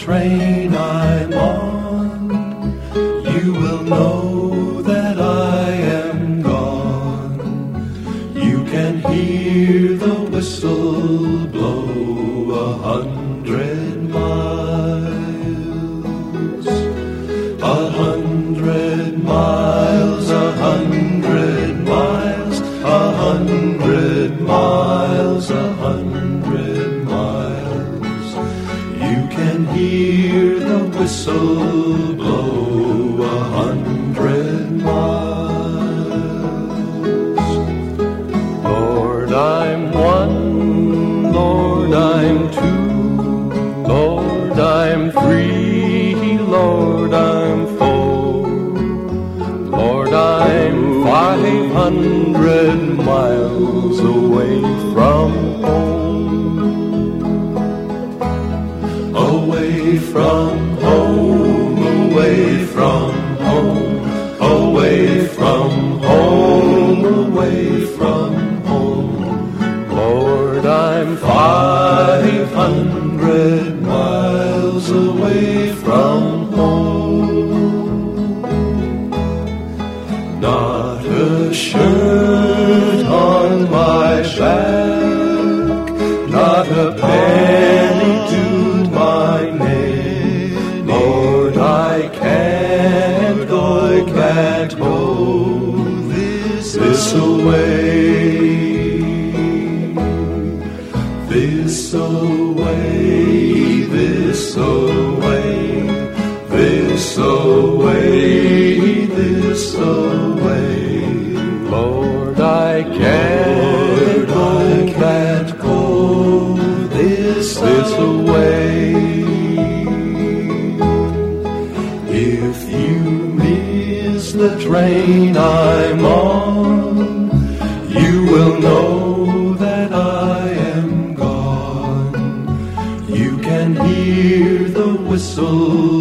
train I'm on, you will know that I am gone. You can hear the whistle blow 100 miles. 100 miles, 100 miles, 100 miles, 100 miles. You can hear the whistle blow 100 miles. Lord, I'm one, Lord, I'm two, Lord, I'm three, Lord, I'm four, Lord, I'm 500 miles away from home. Away from home, away from home, away from home, away from home. Lord, I'm 500 miles away from home. Not a shirt on my back, not a penny to my name. Lord, I can't go this away, this away, this away, this away, this away. Lord, I can't go this away. If you miss the train I'm on, you will know that I am gone. You can hear the whistle